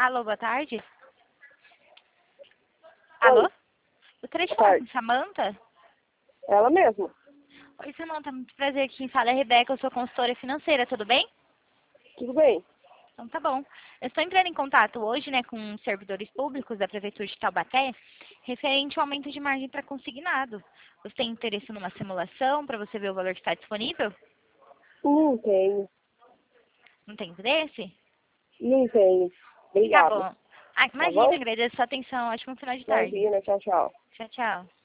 Alô, boa tarde. Oi. Alô? Gostaria de Boa falar tarde. com Samanta? Ela mesma. Oi, Samanta, muito prazer. Quem fala é a Rebeca, eu sou consultora financeira, tudo bem? Tudo bem? Então tá bom. Eu estou entrando em contato hoje, né, com servidores públicos da Prefeitura de Taubaté, referente ao aumento de margem para consignado. Você tem interesse numa simulação para você ver o valor que está disponível? Não tenho. Não tem interesse? Não tenho. Tá Obrigada. bom. Ah, Tá imagina, bom? agradeço a sua atenção. Ótimo final de tarde. Imagina. Tchau, tchau. Tchau, tchau.